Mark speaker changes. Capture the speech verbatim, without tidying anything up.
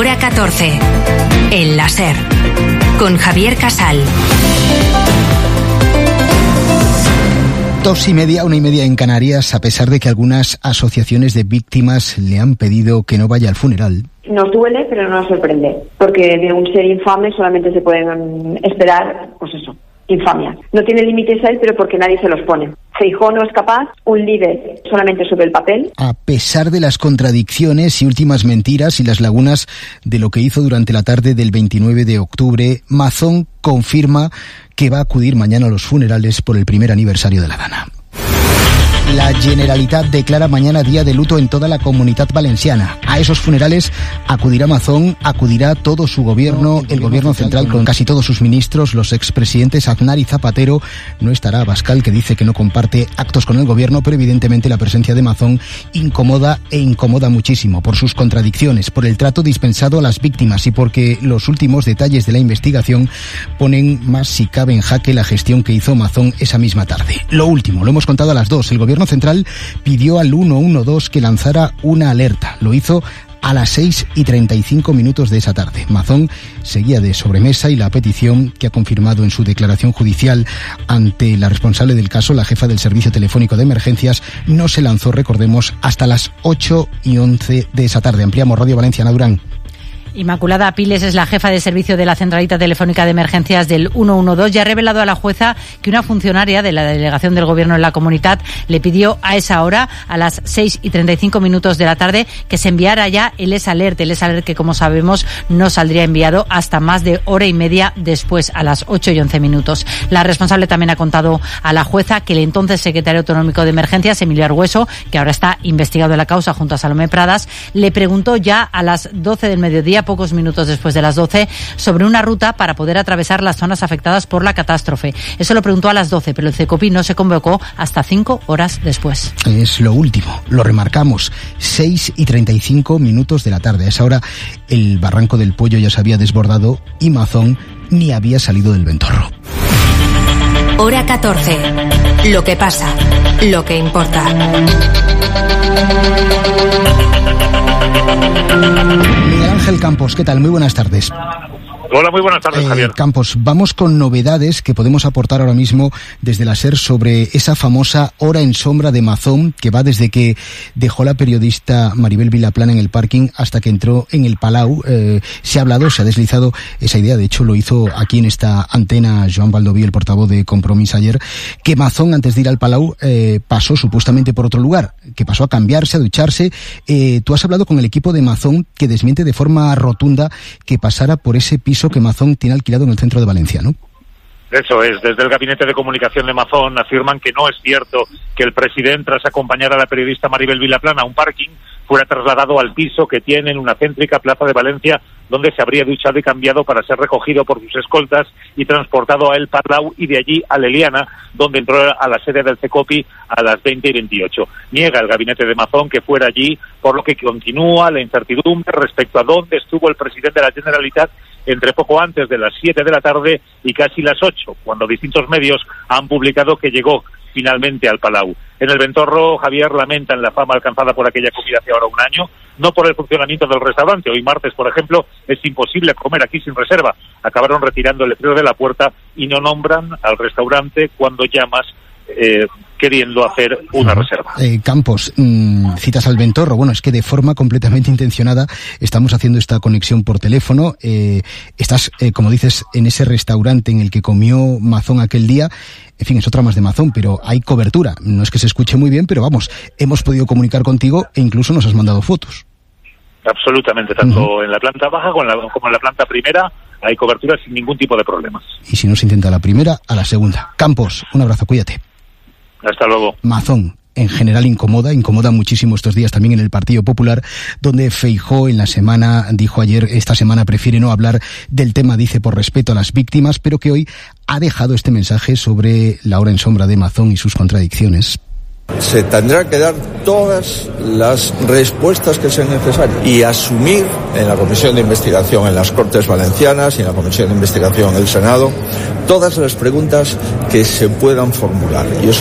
Speaker 1: Hora catorce. El láser. Con Javier Casal.
Speaker 2: Dos y media, una y media en Canarias, a pesar de que algunas asociaciones de víctimas le han pedido que no vaya al funeral.
Speaker 3: Nos duele, pero no nos sorprende, porque de un ser infame solamente se pueden esperar, pues eso, infamia. No tiene límites él, pero porque nadie se los pone. Feijóo no es capaz, un líder solamente sobre el papel.
Speaker 2: A pesar de las contradicciones y últimas mentiras y las lagunas de lo que hizo durante la tarde del veintinueve de octubre, Mazón confirma que va a acudir mañana a los funerales por el primer aniversario de la Dana. La Generalitat declara mañana día de luto en toda la Comunitat Valenciana. A esos funerales acudirá Mazón, acudirá todo su gobierno, el gobierno central con casi todos sus ministros, los expresidentes Aznar y Zapatero. No estará Abascal, que dice que no comparte actos con el gobierno, pero evidentemente la presencia de Mazón incomoda e incomoda muchísimo por sus contradicciones, por el trato dispensado a las víctimas y porque los últimos detalles de la investigación ponen más si cabe en jaque la gestión que hizo Mazón esa misma tarde. Lo último, lo hemos contado a las dos, el gobierno central pidió al uno uno dos que lanzara una alerta. Lo hizo a las seis y treinta y cinco minutos de esa tarde. Mazón seguía de sobremesa y la petición que ha confirmado en su declaración judicial ante la responsable del caso, la jefa del Servicio Telefónico de Emergencias, no se lanzó, recordemos, hasta las ocho y once de esa tarde. Ampliamos Radio Valencia, Ana Durán.
Speaker 4: Inmaculada Piles es la jefa de servicio de la Centralita Telefónica de Emergencias del uno uno dos y ha revelado a la jueza que una funcionaria de la delegación del Gobierno en la Comunitat le pidió a esa hora, a las seis y treinta y cinco minutos de la tarde, que se enviara ya el S-Alert, el S-Alert que, como sabemos, no saldría enviado hasta más de hora y media después, a las ocho y once minutos. La responsable también ha contado a la jueza que el entonces secretario autonómico de Emergencias, Emilio Argüeso, que ahora está investigado en la causa junto a Salomé Pradas, le preguntó ya a las doce del mediodía, pocos minutos después de las doce, sobre una ruta para poder atravesar las zonas afectadas por la catástrofe. Eso lo preguntó a las doce, pero el CECOPI no se convocó hasta cinco horas después.
Speaker 2: Es lo último, lo remarcamos, seis y treinta y cinco minutos de la tarde. A esa hora el barranco del Pollo ya se había desbordado y Mazón ni había salido del Ventorro.
Speaker 1: Hora catorce. Lo que pasa, lo que importa.
Speaker 2: Miguel Ángel Campos, ¿qué tal? Muy buenas tardes.
Speaker 5: Hola, muy buenas tardes,
Speaker 2: eh,
Speaker 5: Javier.
Speaker 2: Campos, vamos con novedades que podemos aportar ahora mismo desde la SER sobre esa famosa hora en sombra de Mazón, que va desde que dejó la periodista Maribel Vilaplana en el parking hasta que entró en el Palau. Eh, se ha hablado, se ha deslizado esa idea, de hecho lo hizo aquí en esta antena Joan Baldoví, el portavoz de Compromís ayer, que Mazón, antes de ir al Palau, eh, pasó supuestamente por otro lugar, que pasó a cambiarse, a ducharse. Eh, tú has hablado con el equipo de Mazón, que desmiente de forma rotunda que pasara por ese piso que Mazón tiene alquilado en el centro de Valencia, ¿no?
Speaker 5: Eso es, desde el Gabinete de Comunicación de Mazón afirman que no es cierto que el presidente, tras acompañar a la periodista Maribel Vilaplana a un parking, fuera trasladado al piso que tiene en una céntrica plaza de Valencia, donde se habría duchado y cambiado para ser recogido por sus escoltas y transportado a El Palau y de allí a Leliana, donde entró a la sede del CECOPI a las veinte y veintiocho. Niega el Gabinete de Mazón que fuera allí, por lo que continúa la incertidumbre respecto a dónde estuvo el presidente de la Generalitat entre poco antes de las siete de la tarde y casi las ocho, cuando distintos medios han publicado que llegó finalmente al Palau. En el Ventorro, Javier, lamentan la fama alcanzada por aquella comida hace ahora un año, no por el funcionamiento del restaurante. Hoy martes, por ejemplo, es imposible comer aquí sin reserva. Acabaron retirando el letrero de la puerta y no nombran al restaurante cuando llamas eh, queriendo hacer una reserva.
Speaker 2: Eh, Campos, mmm, citas al Ventorro. Bueno, es que de forma completamente intencionada estamos haciendo esta conexión por teléfono. Eh, estás, eh, como dices, en ese restaurante en el que comió Mazón aquel día. En fin, es otra más de Mazón, pero hay cobertura. No es que se escuche muy bien, pero vamos, hemos podido comunicar contigo e incluso nos has mandado fotos.
Speaker 5: Absolutamente, tanto uh-huh. en la planta baja como en la, como en la planta primera hay cobertura sin ningún tipo de problemas.
Speaker 2: Y si no se intenta la primera, a la segunda. Campos, un abrazo, cuídate.
Speaker 5: Hasta luego.
Speaker 2: Mazón, en general incomoda, incomoda muchísimo estos días también en el Partido Popular, donde Feijóo en la semana, dijo ayer, esta semana prefiere no hablar del tema, dice, por respeto a las víctimas, pero que hoy ha dejado este mensaje sobre la hora en sombra de Mazón y sus contradicciones.
Speaker 6: Se tendrá que dar todas las respuestas que sean necesarias y asumir en la Comisión de Investigación en las Cortes Valencianas y en la Comisión de Investigación en el Senado todas las preguntas que se puedan formular. Y eso